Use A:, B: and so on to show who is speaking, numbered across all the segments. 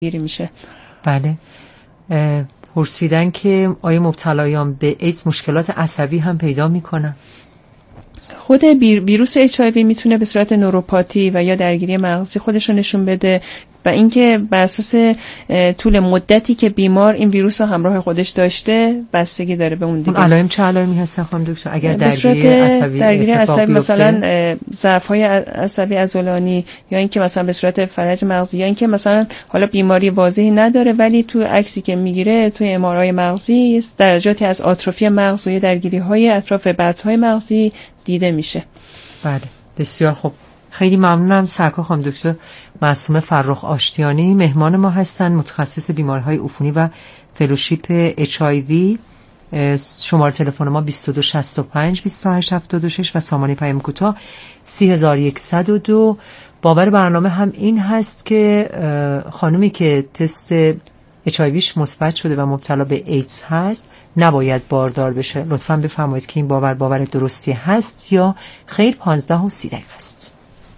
A: گیری میشه.
B: بله. پرسیدن که آیا مبتلایان به ایدز مشکلات عصبی هم پیدا میکنن؟
A: خود ویروس HIV میتونه به صورت نوروپاتی و یا درگیری مغزی خودش رو نشون بده و اینکه بر اساس طول مدتی که بیمار این ویروس رو همراه خودش داشته بستگی داره به اون دیگه.
B: اون علائم چه علائمی هستن خانم دکتر اگر درگیری عصبی
A: مثلا ضعف‌های عصبی عضلانی یا اینکه مثلا به صورت فلج مغزی یا اینکه مثلا حالا بیماری واضحی نداره ولی تو عکسی که میگیره توی MRI مغزی درجاتی از آتروفی مغز و درگیری‌های اطراف بطن‌های مغزی دیده میشه.
B: بله بسیار خوب. خیلی ممنونم. سرکار خانم دکتر معصومه فرخ آشتیانی مهمان ما هستن، متخصص بیماری‌های عفونی و فلوشیپ HIV. شماره تلفن ما 2265 2876 و سامانه پیام کوتاه 3102. باور برنامه هم این هست که خانومی که تست HIVش مثبت شده و مبتلا به ایدز هست نباید باردار بشه. لطفاً بفرمایید که این باور درستی هست یا خیر. 15:30 است.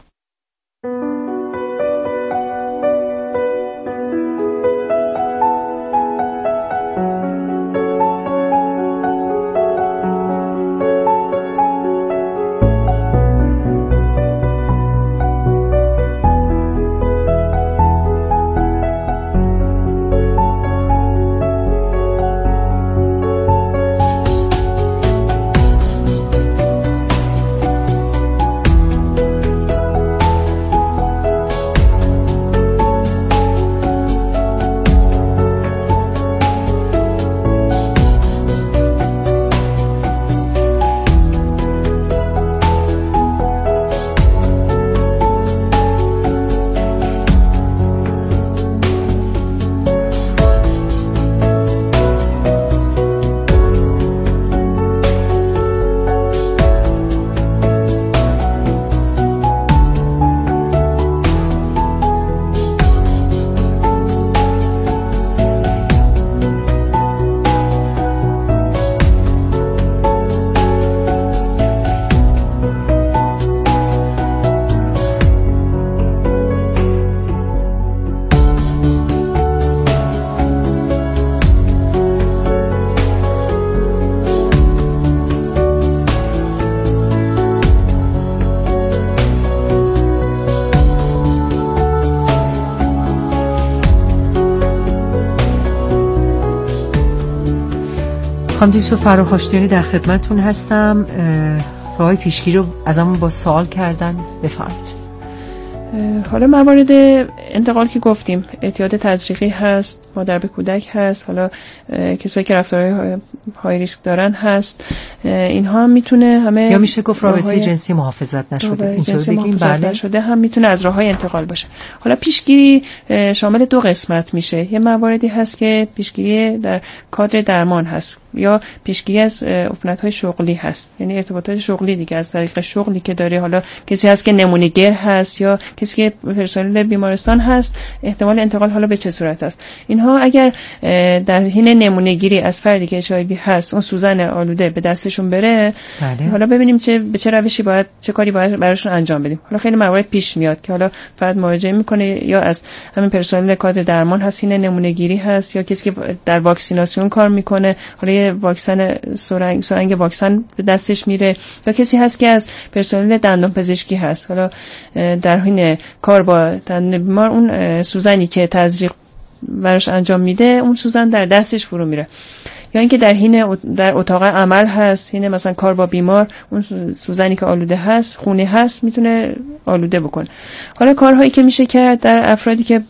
B: خانم دکتر فرخ آشتیانی در خدمتتون هستم. راهی پیشگیری رو ازمون با سوال کردن، بفرمایید.
A: حالا موارد انتقال که گفتیم اعتیاد تزریقی هست، مادر به کودک هست، حالا کسایی که رفتارهای های ریسک دارن هست، اینها هم میتونه همه
B: یا میشه گفت رابطه جنسی محافظت نشده اینطور بگیم. بله
A: نشده هم میتونه از راههای انتقال باشه. حالا پیشگیری شامل 2 قسمت میشه. یه مواردی هست که پیشگیری در کادر درمان هست یا پیشگیری از عفونت‌های شغلی هست، یعنی ارتباطات شغلی دیگه از طریق شغلی که داره. حالا کسی هست که نمونه‌گر هست یا کسی که پرسنل بیمارستان هست، احتمال انتقال حالا به چه صورت است. اینها اگر در حین نمونه‌گیری از فردی که HIV هست اون سوزن آلوده به دستشون بره،
B: بله.
A: حالا ببینیم به چه روشی باید، چه کاری باید براشون انجام بدیم. حالا خیلی موارد پیش میاد که حالا فرد مراجعه میکنه یا از همین پرسنل کادر درمان هست، حین نمونه‌گیری هست، یا کسی که در واکسیناسیون کار میکنه، حالا واکسن سرنگ واکسن به دستش میره، یا کسی هست که از پرسنل دندان پزشکی هست، حالا در حین کار با دندان بیمار اون سوزنی که تزریق براش انجام میده اون سوزن در دستش فرو میره، یا اینکه در اتاق عمل هست، یعنی مثلا کار با بیمار اون سوزنی که آلوده هست، خونه هست، میتونه آلوده بکنه. حالا کارهایی که میشه کرد در افرادی که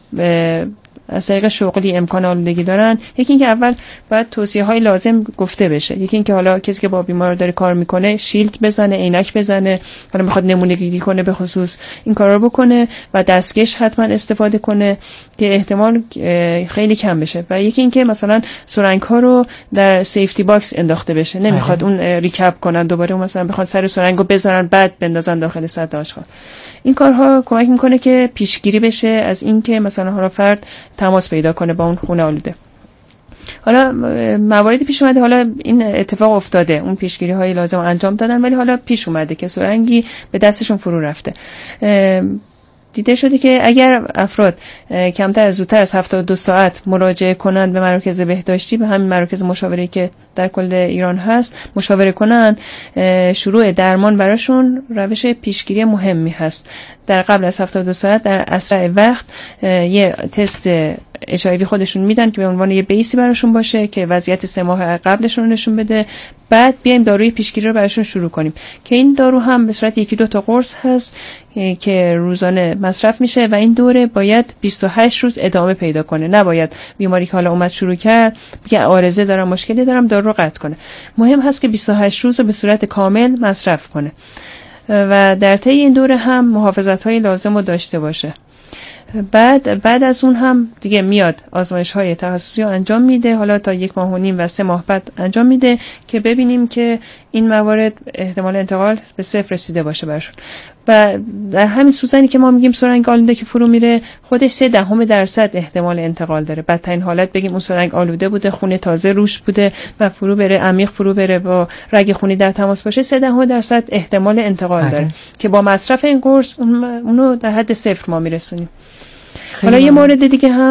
A: از طریق شغلی امکان آلودگی دارن، یکی اینکه اول باید توصیه‌های لازم گفته بشه. یکی اینکه حالا کسی که با بیمار داره کار میکنه شیلد بزنه، عینک بزنه، حالا میخواد نمونه‌گیری کنه به خصوص این کارا رو بکنه، و دستکش حتما استفاده کنه که احتمال خیلی کم بشه. و یکی اینکه مثلا سرنگ‌ها رو در سیفتی باکس انداخته بشه، نمیخواد اون ریکپ کنن دوباره، مثلا بخواد سر سرنگو بذارن بعد بندازن داخل سطح آشغال. این کارها کمک میکنه که پیشگیری بشه از اینکه مثلا حالا فرد تماس پیدا کنه با اون خونه آلوده. حالا مواردی پیش اومده، حالا این اتفاق افتاده، اون پیشگیری های لازم انجام دادن ولی حالا پیش اومده که سرنگی به دستشون فرو رفته. دیده شده که اگر افراد کمتر از زودتر از 72 ساعت مراجعه کنند به مراکز بهداشتی، به همین مراکز مشاوره که در کل ایران هست مشاوره کنند، شروع درمان براشون روش پیشگیری مهمی هست. در قبل از 72 ساعت در اسرع وقت یه تست HIV خودشون میدن که به عنوان یه بیسی براشون باشه که وضعیت 3 ماه قبلشون نشون بده. بعد بیایم داروی پیشگیری رو براشون شروع کنیم که این دارو هم به صورت 1-2 تا قرص هست که روزانه مصرف میشه و این دوره باید 28 روز ادامه پیدا کنه. نباید بیماری که حالا اومد شروع کرد بگه عارضه دارم، مشکلی دارم، دارو رو قطع کنه. مهم هست که 28 روز رو به صورت کامل مصرف کنه و در طی این دوره هم محافظت‌های لازم رو داشته باشه. بعد از اون هم دیگه میاد آزمایش‌های تخصصی رو انجام میده، حالا تا 1.5 ماه و 3 ماه بعد انجام میده که ببینیم که این موارد احتمال انتقال به 0 رسیده باشه برشون. و در همین سوزنی که ما میگیم سرنگ آلوده که فرو میره، خودش 0.3% احتمال انتقال داره. بدترین حالت بگیم اون سرنگ آلوده بوده، خون تازه روش بوده و فرو بره، عمیق فرو بره، با رگ خونی در تماس باشه، 0.3% احتمال انتقال داره که با مصرف این قرص اونو در حد 0 ما میرسونیم. حالا یه مورد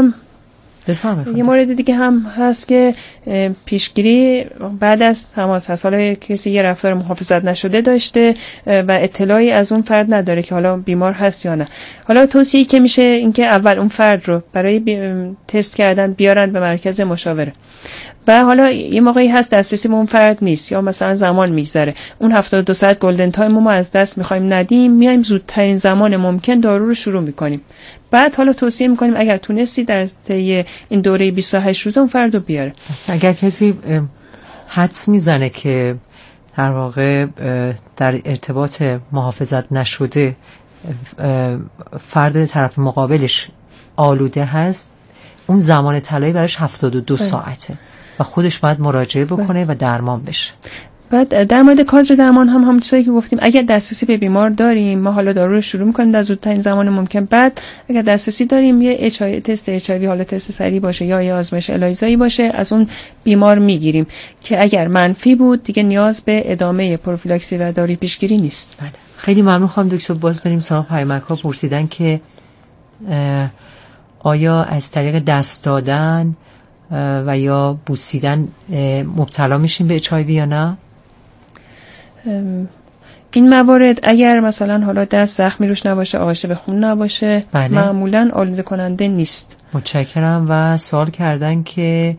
A: دیگه هم هست که پیشگیری بعد از تماس هست. حالا کسی یه رفتار محافظت نشده داشته و اطلاعی از اون فرد نداره که حالا بیمار هست یا نه. حالا توصیه‌ای که میشه این که اول اون فرد رو برای تست کردن بیارن به مرکز مشاوره. و حالا یه موقعی هست دسترسی به اون فرد نیست یا مثلا زمان میگذره، اون 72 ساعت گلدن تایم ما از دست میخوایم ندیم، میایم زودترین زمان ممکن دارو رو شروع میکنیم. بعد حالا توصیه میکنیم اگر تونستی در طی این دوره 28 روزه اون فرد رو بیاره.
B: پس اگر کسی حدس میزنه که در واقع در ارتباط محافظت نشده فرد طرف مقابلش آلوده هست، اون زمان طلایی براش 72 ساعته و خودش باید مراجعه بکنه و درمان بشه.
A: بعد در مورد کادر درمان هم همونطوری که گفتیم اگر دسترسی به بیمار داریم ما حالا دارو رو شروع می‌کنیم در زودترین زمان ممکن. بعد اگر دسترسی داریم یه تست HIV، حالا تست سریع باشه یا یه آزمایش الایزایی باشه، از اون بیمار میگیریم که اگر منفی بود دیگه نیاز به ادامه پروفیلاکسی و داروی پیشگیری نیست.
B: بله. خیلی ممنون خانم دکتر. باز بریم سراغ پیامک‌ها. پرسیدن که آیا از طریق دست دادن و یا بوسیدن مبتلا میشیم به HIV یا نه؟
A: این موارد اگر مثلا حالا دست زخمی روش نباشه، آغشته به خون نباشه، معمولا آلوده کننده نیست.
B: متشکرم. و سوال کردن که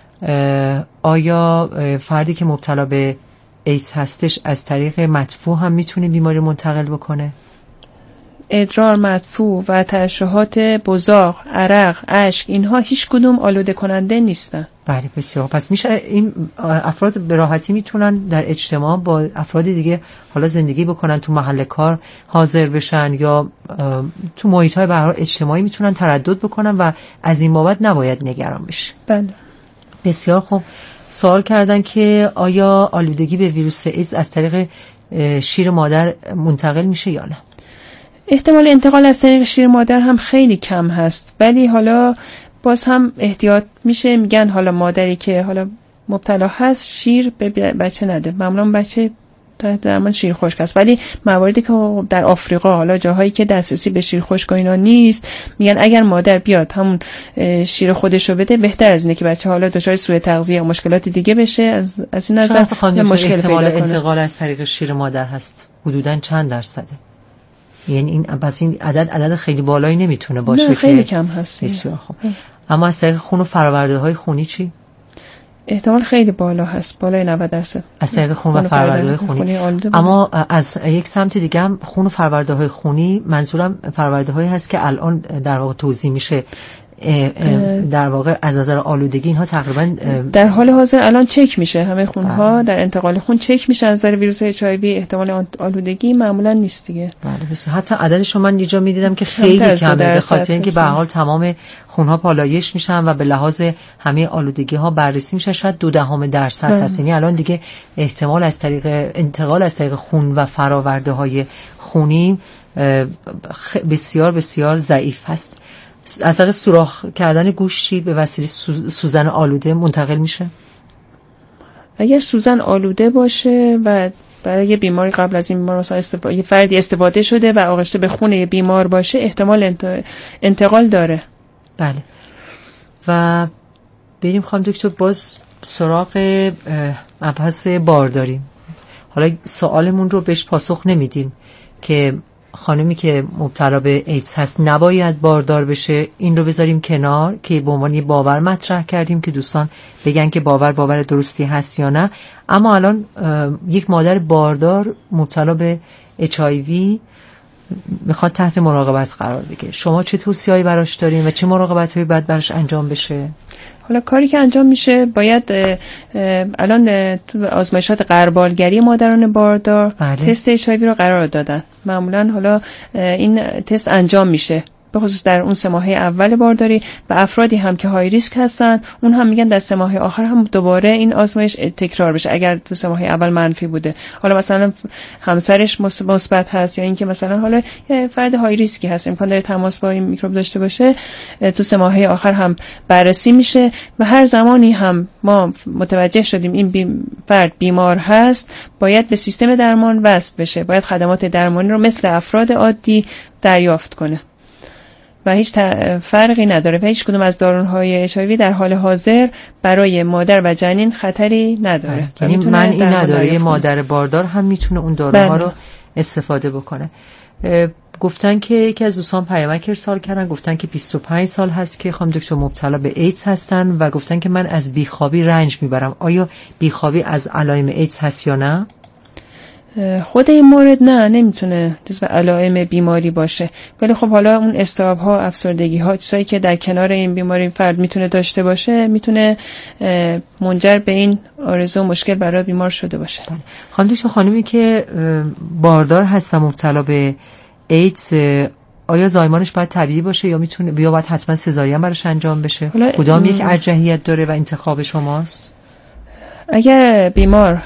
B: آیا فردی که مبتلا به ایدز هستش از طریق مدفوع هم میتونه بیماری منتقل بکنه؟
A: ادرار مدفوع و ترشحات بزاق، عرق، اشک، اینها هیچ کدوم آلوده کننده نیستن.
B: بله بسیار. پس میشه این افراد به راحتی میتونن در اجتماع با افراد دیگه حالا زندگی بکنن، تو محل کار حاضر بشن یا تو محیط‌های به هر حال اجتماعی میتونن تردد بکنن و از این بابت نباید نگران بشه.
A: بله.
B: بسیار خوب. سوال کردن که آیا آلودگی به ویروس ایدز از طریق شیر مادر منتقل میشه یا نه؟
A: احتمال انتقال از طریق شیر مادر هم خیلی کم هست، ولی حالا باز هم احتیاط میشه. میگن حالا مادری که حالا مبتلا هست شیر به بچه نده، معمولا بچه درمان شیر خشک است. ولی مواردی که در آفریقا حالا جاهایی که دسترسی به شیر خشک و اینا نیست، میگن اگر مادر بیاد همون شیر خودش رو بده بهتر از اینه که بچه حالا دچار سوء تغذیه یا مشکلات دیگه بشه. از این نظر
B: مشکل احتمال انتقال از طریق شیر مادر هست حدوداً چند درصده؟ یعنی این بس این عدد خیلی بالایی نمیتونه باشه.
A: نه خیلی کم هست.
B: بسیار خوب. اما از طریق خون و فرآورده‌های خونی چی؟
A: احتمال خیلی بالا هست، بالای 90%. از
B: طریق خون و فرآورده‌های خونی. اما از یک سمت دیگه هم خون و فرآورده‌های خونی، منظورم فرآورده‌هایی هست که الان در واقع توزیع میشه در واقع از نظر آلودگی اینها تقریبا
A: در حال حاضر الان چک میشه، همه خونها در انتقال خون چک میشه از نظر ویروس HIV. احتمال آلودگی معمولا نیست دیگه.
B: بله. حتی عددش من اینجا میدیدم که خیلی کمه، به خاطر اینکه به هر حال تمام خونها پالایش میشن و به لحاظ همه آلودگی ها بررسی میشه. شاید 0.2% هست. یعنی الان دیگه احتمال از طریق انتقال از طریق خون و فرآورده های خونی بسیار بسیار ضعیف هست. از طریق سوراخ کردن گوشتی به وسیله سوزن آلوده منتقل میشه؟
A: اگر سوزن آلوده باشه و برای یه بیماری قبل از این بیمار مثلا یه فردی استفاده شده و آغشته به خون یه بیمار باشه، احتمال انتقال داره.
B: بله. و بریم خانم دکتر باز سراغ مبحث بارداری. حالا سوالمون رو بهش پاسخ نمیدیم که خانمی که مبتلا به ایدز هست نباید باردار بشه، این رو بذاریم کنار که به عنوان یه باور مطرح کردیم که دوستان بگن که باور درستی هست یا نه. اما الان یک مادر باردار مبتلا به HIV میخواد تحت مراقبت قرار بگیره، شما چه توصیه‌ای براش دارین و چه مراقبت‌هایی باید براش انجام بشه؟
A: حالا کاری که انجام میشه، باید الان تو آزمایشات غربالگری مادران باردار تست HIV رو قرار دادن. معمولا حالا این تست انجام میشه به خصوص در اون 3 ماه اول بارداری و افرادی هم که های ریسک هستن اون هم میگن در 3 ماه آخر هم دوباره این آزمایش تکرار بشه اگر تو 3 ماه اول منفی بوده. حالا مثلا همسرش مثبت هست یا اینکه مثلا حالا یه فرد های ریسکی هست امکان داره تماس با این میکروب داشته باشه، تو 3 ماه آخر هم بررسی میشه و هر زمانی هم ما متوجه شدیم این فرد بیمار هست باید به سیستم درمان وصل بشه، باید خدمات درمانی رو مثل افراد عادی دریافت کنه و هیچ فرقی نداره و هیچ کدوم از داروهای HIV در حال حاضر برای مادر و جنین خطری نداره.
B: یعنی من این نداره، مادر باردار هم میتونه اون داروها رو استفاده بکنه. گفتن که یکی از دوستان پیامک ارسال کردن، گفتن که 25 سال هست که خانم دکتر مبتلا به ایدز هستن و گفتن که من از بیخوابی رنج میبرم. آیا بیخوابی از علائم ایدز هست یا نه؟
A: خود این مورد نمیتونه جزو علائم بیماری باشه، ولی خب حالا اون اضطراب ها، افسردگی ها، چیزایی که در کنار این بیماری فرد میتونه داشته باشه میتونه منجر به این آرزو مشکل برای بیمار شده باشه.
B: خانم دکتر، خانمی که باردار هست و مبتلا به ایدز آیا زایمانش باید طبیعی باشه یا میتونه باید حتما سزارین براش انجام بشه؟ کدام یک ارجحیت داره و انتخاب شماست؟
A: اگر بیمار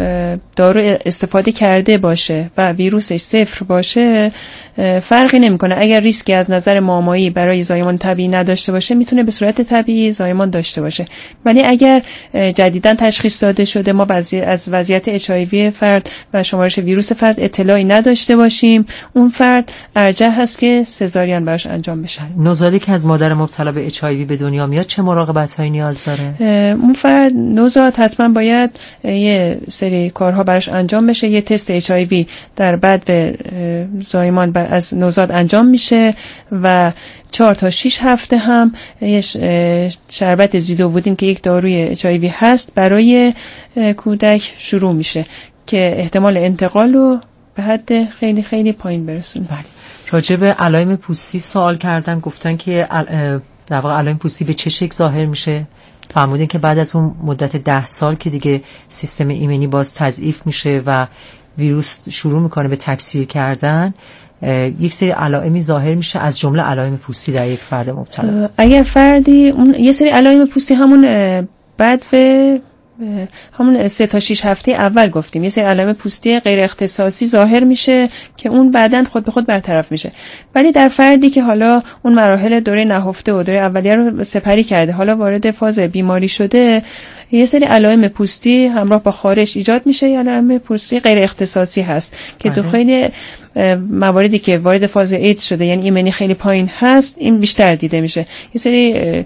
A: دارو استفاده کرده باشه و ویروسش 0 باشه فرقی نمیکنه. اگر ریسکی از نظر مامایی برای زایمان طبیعی نداشته باشه میتونه به صورت طبیعی زایمان داشته باشه، ولی اگر جدیداً تشخیص داده شده ما از وضعیت HIV فرد و شمارش ویروس فرد اطلاعی نداشته باشیم اون فرد ارجح هست که سزارین براش انجام بشه.
B: نوزادی که از مادر مبتلا به HIV به دنیا میاد چه مراقبت‌هایی نیاز داره؟
A: اون فرد نوزاد حتما باید یه سری کارها براش انجام بشه. یه تست HIV در بعد به زایمان از نوزاد انجام میشه و 4 تا 6 هفته هم یه شربت زیدوودین که یک داروی HIV هست برای کودک شروع میشه که احتمال انتقال رو به حد خیلی خیلی پایین برسونه.
B: بله. راجع به علائم پوستی سوال کردن، گفتن که در واقع علائم پوستی به چه شکل ظاهر میشه؟ فرمودین که بعد از اون مدت 10 سال که دیگه سیستم ایمنی باز تضعیف میشه و ویروس شروع میکنه به تکثیر کردن یک سری علائمی ظاهر میشه، از جمله علائم پوستی در یک فرد مبتلا.
A: اگر فردی یه سری علائم پوستی همون بعد به همون 3 تا 6 هفته اول گفتیم یه سری علائم پوستی غیر اختصاصی ظاهر میشه که اون بعداً خود به خود برطرف میشه، ولی در فردی که حالا اون مراحل دوره نهفته و دوره اولیه رو سپری کرده حالا وارد فاز بیماری شده یه سری علائم پوستی همراه با خارش ایجاد میشه. یه علائم پوستی غیر اختصاصی هست که تو خیلی مواردی که وارد فاز ایدز شده یعنی ایمنی خیلی پایین هست این بیشتر دیده میشه. یه سری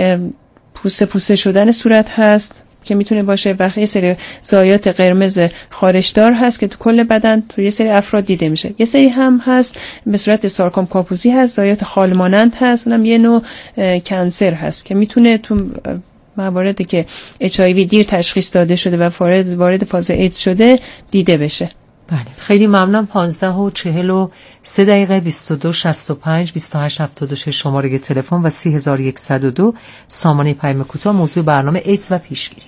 A: پوسته شدن صورت هست که میتونه باشه و یه سری زایات قرمز خارشدار هست که تو کل بدن تو یه سری افراد دیده میشه. یه سری هم هست به صورت سارکوم کاپوزی هست، زایات خال مانند هست، اونم یه نوع کنسر هست که میتونه تو مواردی که HIV دیر تشخیص داده شده و وارد فاز ایدز شده دیده بشه.
B: بله، خیلی ممنونم. 15:43 22 65 28 76 شماره تلفن و 3102 سامانه پیام کوتاه. موضوع برنامه ایدز و پیشگیری.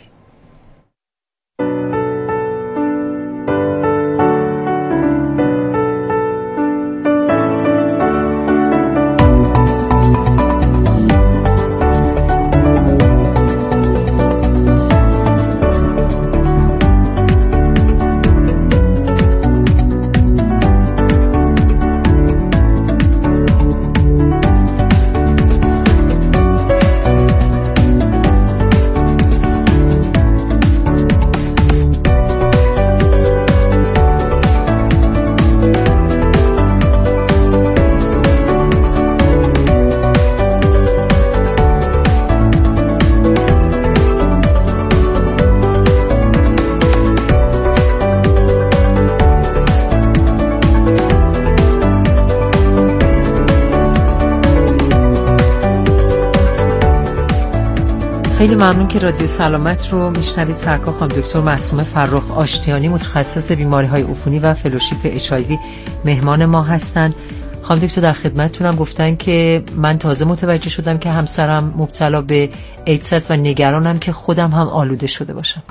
B: خیلی ممنون که رادیو سلامت رو میشنوید. سرکار خانم دکتر معصومه فرخ آشتیانی، متخصص بیماری‌های عفونی و فلوشیپ HIV مهمان ما هستن. خانم دکتر در خدمتتونم گفتن که من تازه متوجه شدم که همسرم مبتلا به ایدز است و نگرانم که خودم هم آلوده شده باشم.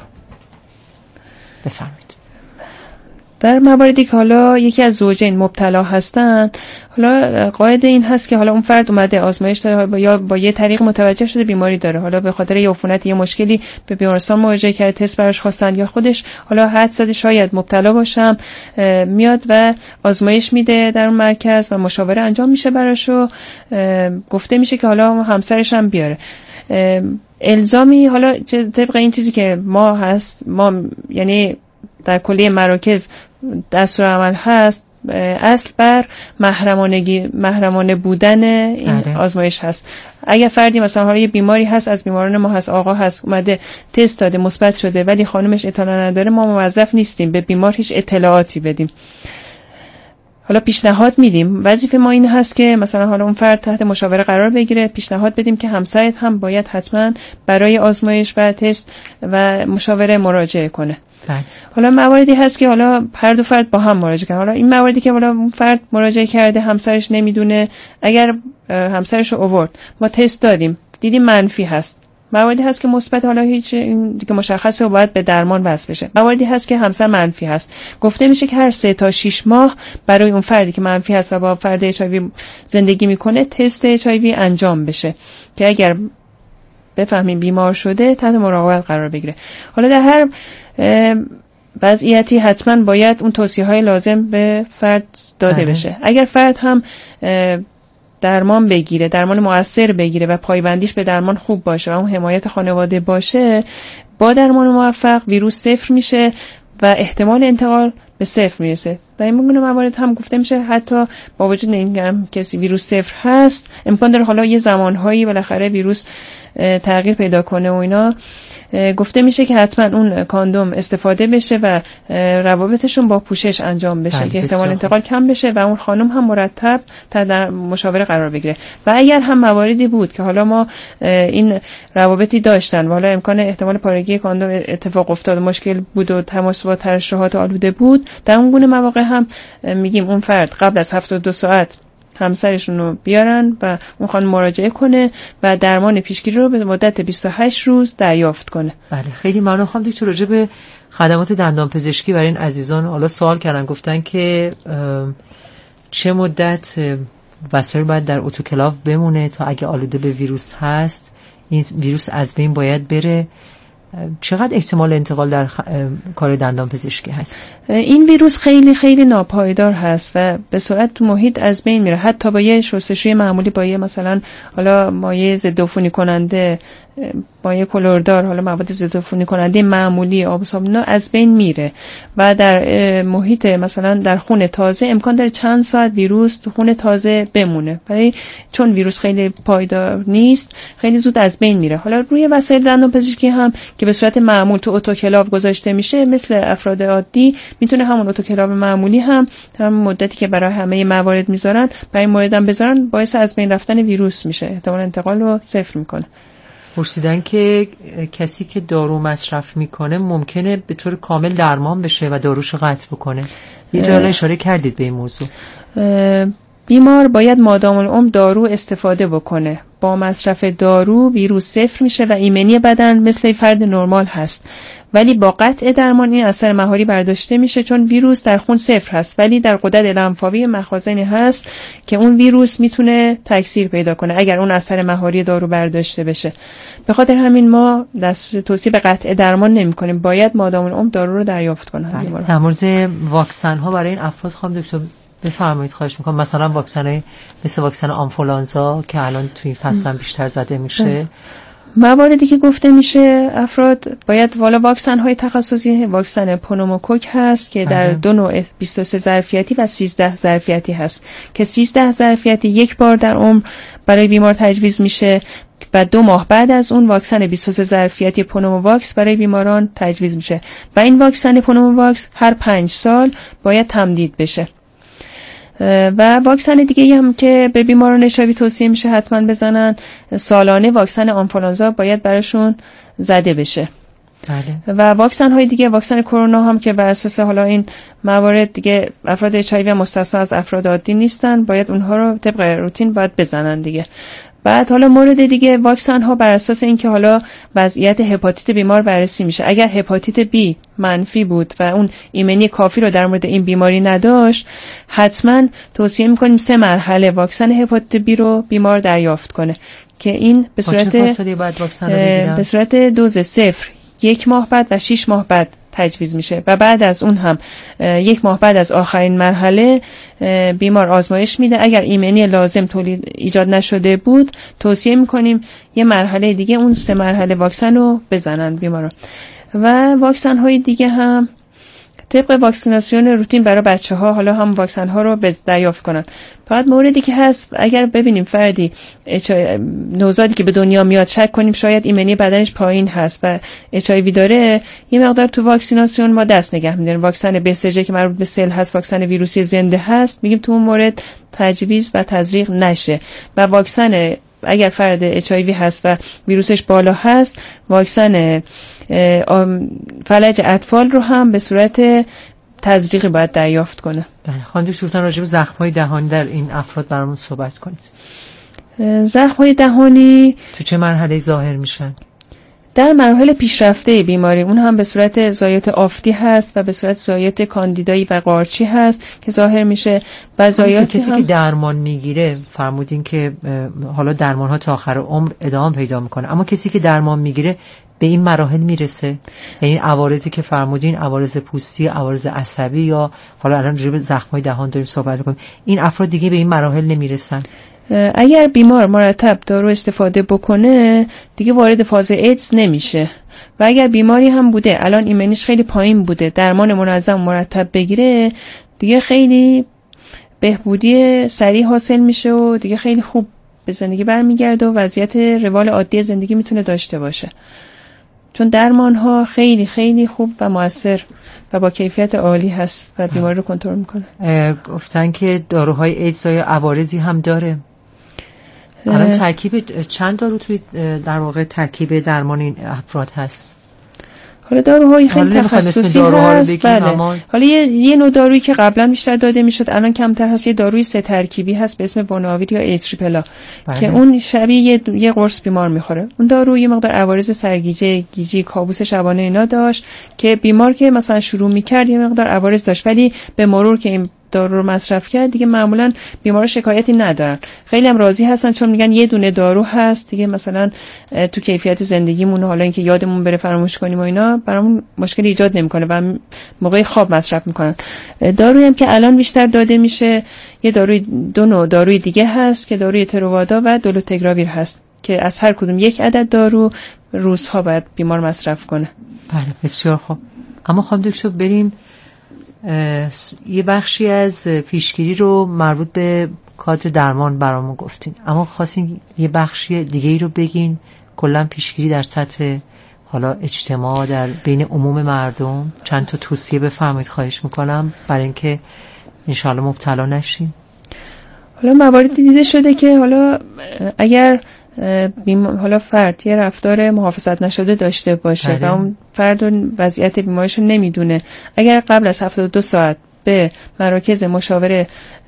B: بفرمایید.
A: در مواردی که حالا یکی از زوجین مبتلا هستن، حالا قاعده این هست که حالا اون فرد اومده آزمایش داده یا با یه طریق متوجه شده بیماری داره، حالا به خاطر یه عفونت یه مشکلی به بیمارستان مراجعه کرده، تست براش خواستن، یا خودش حالا حدس زده شاید مبتلا باشم، میاد و آزمایش میده در اون مرکز و مشاوره انجام میشه براشو، گفته میشه که حالا همسرش هم بیاره. الزامی حالا طبق این چیزی که ما یعنی در کلیه مراکز دستور عمل هست، اصل بر محرمانه بودن این آزمایش هست. اگر فردی مثلا حالا یه بیماری هست، از بیماران ما هست، آقا هست، اومده تست داده مثبت شده ولی خانومش اطلاع نداره، ما موظف نیستیم به بیمار هیچ اطلاعاتی بدیم. حالا پیشنهاد میدیم، وظیفه ما این هست که مثلا حالا اون فرد تحت مشاوره قرار بگیره، پیشنهاد بدیم که همسرت هم باید حتما برای آزمایش و تست و مشاوره مراجعه کنه. حالا مواردی هست که حالا هر دو فرد با هم مراجعه کنن. حالا این مواردی که حالا اون فرد مراجعه کرده همسرش نمیدونه، اگر همسرش رو آورد ما تست دادیم دیدیم منفی هست، مواردی هست که مثبت، حالا هیچ این دیگه مشخصه و باید به درمان وصل بشه. مواردی هست که همسر منفی هست، گفته میشه که هر 3 تا 6 ماه برای اون فردی که منفی هست و با فرد HIV زندگی میکنه تست HIV انجام بشه که اگر بفهمیم بیمار شده تحت مراقبت قرار بگیره. حالا در هر وضعیتی حتما باید اون توصیه‌های لازم به فرد داده بشه. اگر فرد هم درمان بگیره، درمان مؤثر بگیره و پایبندیش به درمان خوب باشه و اون حمایت خانواده باشه، با درمان موفق ویروس صفر میشه و احتمال انتقال به صفر میرسه. در این گونه موارد هم گفته میشه حتی با وجود اینکه کسی ویروس صفر هست، امکان داره حالا یه زمانهایی بالاخره ویروس تغییر پیدا کنه و اینا، گفته میشه که حتما اون کاندوم استفاده بشه و روابطشون با پوشش انجام بشه که احتمال انتقال کم بشه و اون خانم هم مرتب در مشاوره قرار بگیره. و اگر هم مواردی بود که حالا ما این روابطی داشتن و حالا امکان احتمال پارگی کاندوم اتفاق افتاد، مشکل بود و تماس با ترشحات آلوده بود، در اون گونه مواقع هم میگیم اون فرد قبل از 72 ساعت همسرشون رو بیارن و اون خانم مراجعه کنه و درمان پیشگیری رو به مدت 28 روز دریافت کنه.
B: بله، خیلی ممنون خانم دکتر. راجع به خدمات دندانپزشکی برای این عزیزان حالا سوال کردن، گفتن که چه مدت وسایل باید در اتوکلاو بمونه تا اگه آلوده به ویروس هست این ویروس از بین باید بره، چقدر احتمال انتقال در کار دندانپزشکی هست؟ این
A: ویروس خیلی خیلی ناپایدار هست و به سرعت تو محیط از بین میره. حتی با یه شستشوی معمولی، با یه مثلا حالا مایع ضد عفونی کننده، مایع کلوردار، حالا مواد ضد عفونی کننده معمولی، آب و صابون از بین میره و در محیط مثلا در خون تازه امکان داره چند ساعت ویروس تو خون تازه بمونه، برای چون ویروس خیلی پایدار نیست خیلی زود از بین میره. حالا روی وسایل دندانپزشکی هم که به صورت معمول تو اتوکلاو گذاشته میشه، مثل افراد عادی میتونه همون اتوکلاو معمولی هم همون مدتی که برای همه موارد میذارن برای این مورد هم بذارن، باعث از بین رفتن ویروس میشه، احتمال انتقال رو صفر میکنه.
B: پرسیدن که کسی که دارو مصرف میکنه ممکنه به طور کامل درمان بشه و داروشو قطع بکنه؟ یه جا اشاره کردید به این موضوع.
A: بیمار باید مادام العمر دارو استفاده بکنه. با مصرف دارو ویروس صفر میشه و ایمنی بدن مثل فرد نرمال هست، ولی با قطع درمان این اثر مهاری برداشته میشه، چون ویروس در خون صفر هست ولی در غدد لنفاوی مخازنی هست که اون ویروس میتونه تکثیر پیدا کنه اگر اون اثر مهاری دارو برداشته بشه. به خاطر همین ما توصیه به قطع درمان نمیکنیم، باید مادام العمر دارو رو دریافت کنه.
B: در مورد واکسن ها برای این افراد خانم دکتر بفرمایید، خواهش میکنم. مثلا واکسن مثل واکسن آنفولانزا که الان توی فصل هم بیشتر زده میشه،
A: مواردی که گفته میشه افراد باید، والا واکسن های تخصصی، واکسن پنوموکوک هست که در دو نوع 23 ظرفیتی و 13 ظرفیتی هست که 13 ظرفیتی یک بار در عمر برای بیمار تجویز میشه و 2 ماه بعد از اون واکسن 23 ظرفیتی پنوموواکس برای بیماران تجویز میشه و این واکسن پنوموواکس هر 5 سال باید تمدید بشه. و واکسن دیگه هم که به بیماران HIV توصیه میشه حتما بزنن، سالانه واکسن آنفولانزا باید براشون زده بشه.
B: بله.
A: و واکسن های دیگه، واکسن کرونا هم که بر اساس حالا این موارد دیگه افراد HIV مستثنا از افراد عادی نیستن، باید اونها رو طبق روتین باید بزنن دیگه. بعد حالا مورد دیگه واکسن ها بر اساس اینکه حالا وضعیت هپاتیت بیمار بررسی میشه. اگر هپاتیت بی منفی بود و اون ایمنی کافی رو در مورد این بیماری نداشت، حتما توصیه میکنیم 3 مرحله واکسن هپاتیت بی رو بیمار دریافت کنه که این به صورت
B: چه فاصله باید واکسن رو بگیرن؟
A: به صورت دوز 0 1 ماه بعد و 6 ماه بعد تجویز میشه و بعد از اون هم 1 ماه بعد از آخرین مرحله بیمار آزمایش میده. اگر ایمنی لازم ایجاد نشده بود توصیه میکنیم یه مرحله دیگه اون 3 مرحله واکسن رو بزنن بیمارا. و واکسن های دیگه هم طبق واکسیناسیون روتین برای بچه‌ها حالا هم واکسن ها رو دریافت کنن. بعد موردی که هست اگر ببینیم فردی نوزادی که به دنیا میاد شک کنیم شاید ایمنی بدنش پایین هست و HIV داره، یه مقدار تو واکسیناسیون ما دست نگه می‌داریم. واکسن BCG که مربوط به سل هست، واکسن ویروسی زنده هست، میگیم تو اون مورد تجویز و تزریق نشه. و واکسن اگر فرد HIV هست و ویروسش بالا هست، واکسن فلج اطفال رو هم به صورت تزریقی باید دریافت کنه.
B: بله. خانم دکتر راجع به زخم‌های دهانی در این افراد برامون صحبت کنید.
A: زخم‌های دهانی
B: تو چه مرحله ظاهر میشن؟
A: در مراحل پیشرفته بیماری، اون هم به صورت ضایعات آفتی هست و به صورت ضایعات کاندیدایی و قارچی هست که ظاهر میشه. و ضایعاتی
B: کسی که درمان میگیره فرمودین که حالا درمان ها تا آخر عمر ادامه پیدا میکنه، اما کسی که درمان میگیره به این مراحل میرسه؟ یعنی عوارضی که فرمودین، عوارض پوستی، عوارض عصبی، یا حالا الان راجع به زخم‌های دهان داریم صحبت میکنیم، این افراد دیگه به این مراحل نمیرسن؟
A: اگر بیمار مرتب دارو استفاده بکنه دیگه وارد فاز ایدز نمیشه. و اگر بیماری هم بوده الان ایمنیش خیلی پایین بوده، درمان منظم مرتب بگیره، دیگه خیلی بهبودی سریع حاصل میشه و دیگه خیلی خوب به زندگی برمیگرده و وضعیت روال عادی زندگی میتونه داشته باشه. چون درمان ها خیلی خیلی خوب و مؤثر و با کیفیت عالی هست و بیماری رو کنترل میکنه.
B: گفتن که داروهای ایدز عوارضی هم داره. الان ترکیب چند دارو توی در واقع ترکیب درمان این افراد هست؟
A: حالا داروهای خیلی تخصصی هست. بله. حالا یه نوع دارویی که قبلا بیشتر داده میشد الان کمتر هست، یه داروی 3 ترکیبی هست به اسم وناویر یا ایتریپلا که اون شبیه یه قرص بیمار میخوره. اون دارو یه مقدار عوارض سرگیجه، گیجی، کابوس شبانه اینا داشت که بیمار که مثلا شروع میکرد یه مقدار عوارض داشت، ولی به مرور که این دارو رو مصرف کرد دیگه معمولا بیمارا شکایتی ندارن. خیلی هم راضی هستن چون میگن یه دونه دارو هست دیگه، مثلا تو کیفیت زندگیمون حالا اینکه یادمون بره فراموش کنیم و اینا برامون مشکلی ایجاد نمیکنه و موقع خواب مصرف میکنن. دارویی هم که الان بیشتر داده میشه یه داروی، 2 نوع داروی دیگه هست که داروی تروادا و دولوتگراویر هست که از هر کدوم 1 عدد دارو روزها باید بیمار مصرف کنه.
B: بله بسیار خوب. اما خانم دکتر بریم یه بخشی از پیشگیری رو مربوط به کادر درمان برامون گفتین، اما خواستین یه بخشی دیگه ای رو بگین کلا پیشگیری در سطح حالا اجتماع در بین عموم مردم. چند تا توصیه بفرمایید خواهش میکنم برای اینکه انشالله مبتلا نشیم.
A: حالا مواردی دیده شده که حالا اگر حالا فرد یه رفتار محافظت نشده داشته باشه و اون فرد وضعیت بیماریش رو نمیدونه، اگر قبل از 72 ساعت به مراکز مشاوره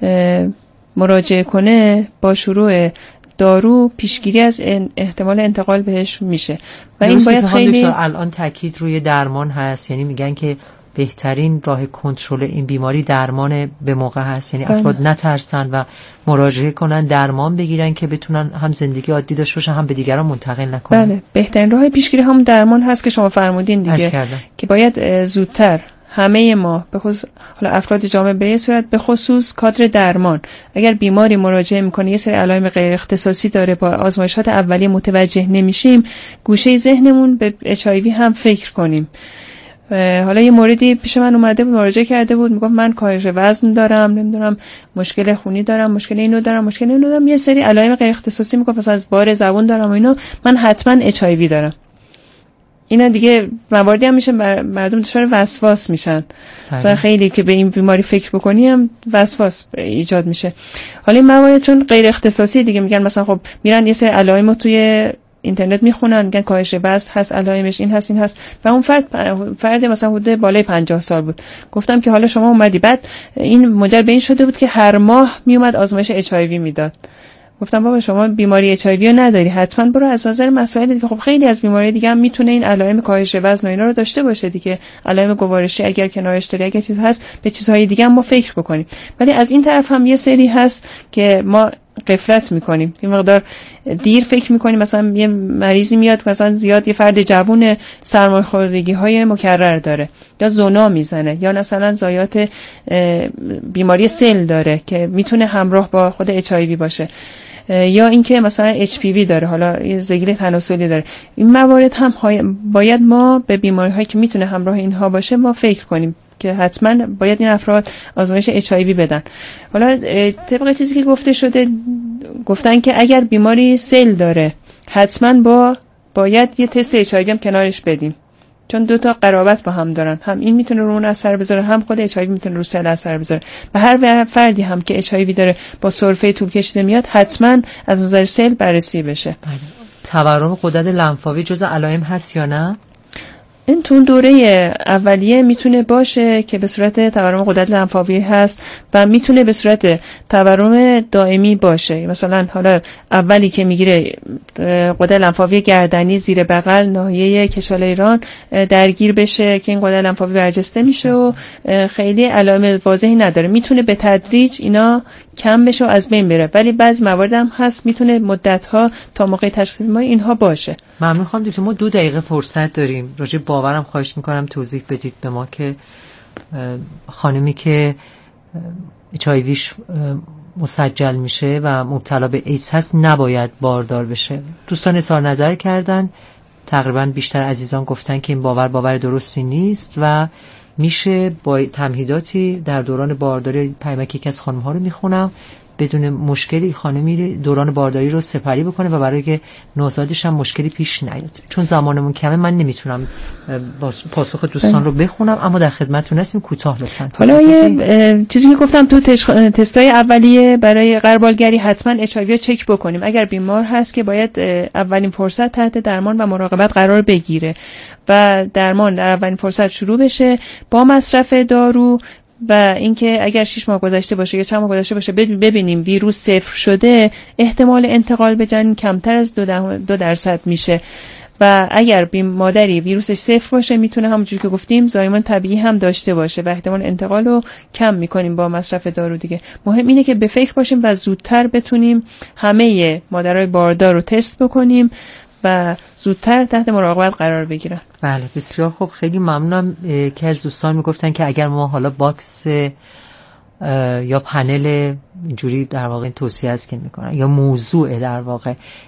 A: مراجعه کنه با شروع دارو پیشگیری از احتمال انتقال بهش میشه. و این باید خیلی
B: الان تاکید روی درمان هست، یعنی میگن که بهترین راه کنترل این بیماری درمان به موقع هست، یعنی افراد نترسن و مراجعه کنن درمان بگیرن که بتونن هم زندگی عادی داشته باشن هم به دیگران منتقل نکنن.
A: بله بهترین راه پیشگیری هم درمان هست که شما فرمودین دیگه، که باید زودتر همه ما به خصوص حالا افراد جامعه به یه صورت به خصوص کادر درمان اگر بیماری مراجعه میکنه یه سری علائم غیر اختصاصی داره با آزمایشات اولیه متوجه نمیشیم، گوشه ذهنمون به HIV هم فکر کنیم. حالا یه موردی پیش من اومده بود، مراجعه کرده بود، میگفت من کاهش وزن دارم، نمیدونم مشکل خونی دارم، مشکل اینو دارم، یه سری علائم غیر اختصاصی میگفت مثلا از بار زبون دارم و اینو، من حتما HIV دارم. اینا دیگه مواردی هم میشه مردم دچار وسواس میشن. مثلا خیلی که به این بیماری فکر بکنی هم وسواس ایجاد میشه. حالا این موارد چون غیر اختصاصی دیگه میگن مثلا خب میرن یه سری علائمو توی اینترنت میخونن، میگن کاهش وزن هست، علائمش این هست و اون فرد مثلا حدود بالای 50 سال بود. گفتم که حالا شما اومدی، بعد این منجر به این شده بود که هر ماه میومد آزمایش HIV میداد. گفتم بابا شما بیماری HIV رو نداری، حتما برو از نظر مسائل دیگه. خب خیلی از بیماری دیگه هم میتونه این علائم کاهش وزن و اینا رو داشته باشه دیگه، علائم گوارشی اگر کنارش داری، اگر چیز هست به چیزهای دیگه هم ما فکر بکنیم. ولی از این طرف هم یه سری هست که ما غفلت میکنیم، این مقدار دیر فکر میکنیم. مثلا یه مریضی میاد مثلا زیاد، یه فرد جوون سرماخوردگی های مکرر داره یا زونا میزنه یا مثلا زایات بیماری سل داره که میتونه همراه با خود HIV باشه، یا اینکه مثلا HPV داره، حالا زگیل تناسلی داره. این موارد هم باید ما به بیماری هایی که میتونه همراه اینها باشه ما فکر کنیم که حتما باید این افراد آزمایش HIV بدن. حالا طبق چیزی که گفته شده، گفتن که اگر بیماری سل داره حتما باید یه تست HIV هم کنارش بدیم، چون دو تا قرابت با هم دارن، هم این میتونه رو اون اثر بذاره، هم خود HIV میتونه رو سل اثر بذاره. و هر فردی هم که HIV داره با سرفه طول کشیده میاد حتما از نظر سل بررسی بشه.
B: تورم غدد لنفاوی جز علائم هست یا نه؟
A: این تو دوره اولیه میتونه باشه که به صورت تورم غدد لنفاوی هست و میتونه به صورت تورم دائمی باشه. مثلا حالا اولی که میگیره غدد لنفاوی گردنی زیر بغل ناحیه کشاله ایران درگیر بشه که این غدد لنفاوی برجسته میشه و خیلی علائم واضحی نداره، میتونه به تدریج اینا کم بشه و از بین بره. ولی بعضی موارد هم هست میتونه مدت‌ها تا موقع تشخیص بیماری اینها باشه.
B: ممنون خانم دکتر. ما 2 دقیقه فرصت داریم. راجع باورم خواهش میکنم توضیح بدید به ما که خانمی که HIVش مسجل میشه و مبتلا به ایدز هست نباید باردار بشه. دوستان اظهار نظر کردن، تقریبا بیشتر عزیزان گفتن که این باور درستی نیست و میشه با تمهیداتی در دوران بارداری. پیامک یکی از خانم‌ها رو میخونم. بدون مشکلی خانمی دوران بارداری رو سپری بکنه و برای که نوزادش هم مشکلی پیش نیاد. چون زمانمون کمه من نمیتونم پاسخ دوستان رو بخونم، اما در خدمتتون هستیم. کوتاه لطفاً.
A: حالا یه چیزی که گفتم تو تستای اولیه برای غربالگری حتما HIV رو چک بکنیم. اگر بیمار هست که باید اولین فرصت تحت درمان و مراقبت قرار بگیره و درمان در اولین فرصت شروع بشه با مصرف دارو و اینکه اگر 6 ماه گذشته باشه یا چند ماه گذشته باشه ببینیم ویروس صفر شده، احتمال انتقال به جنین کمتر از 2% میشه. و اگر مادری ویروسش صفر باشه میتونه همونجوری که گفتیم زایمان طبیعی هم داشته باشه و احتمال انتقال رو کم میکنیم با مصرف دارو دیگه. مهم اینه که به فکر باشیم و زودتر بتونیم همه مادرای باردار رو تست بکنیم و زودتر تحت مراقبت قرار بگیرن.
B: بله بسیار خوب. خیلی ممنونم که از دوستان میگفتن که اگر ما حالا باکس یا پنل اینجوری در واقع توصیه است که میکنن یا موضوع در واقع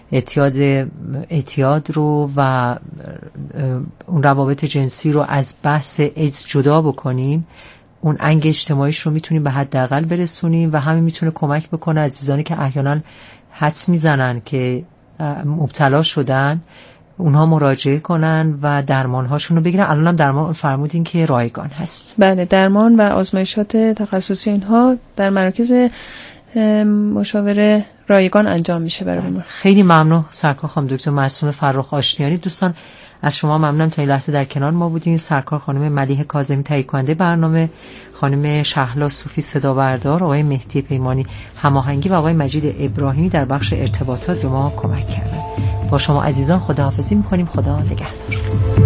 B: اعتیاد رو و اون روابط جنسی رو از بحث ایدز جدا بکنیم، اون انگ اجتماعیش رو میتونیم به حداقل برسونیم و همین میتونه کمک بکنه عزیزانی که احیانا حدس میزنن که مبتلا شدن اونها مراجعه کنن و درمانهاشون رو بگیرن. الان هم درمان فرمودین که رایگان هست.
A: بله درمان و آزمایشات تخصصی اینها در مراکز مشاوره رایگان انجام میشه برای بیمار.
B: خیلی ممنون سرکار خانم دکتر معصومه فرخ آشتیانی. دوستان از شما ممنونم تا این لحظه در کنار ما بودین. سرکار خانم ملیحه کاظمی تهیه کننده برنامه، خانم شهلا صوفی صدابردار، آقای مهدی پیمانی هماهنگی و آقای مجید ابراهیمی در بخش ارتباطات به ما کمک کردن. با شما عزیزان خداحافظی میکنیم. خدا نگهدار.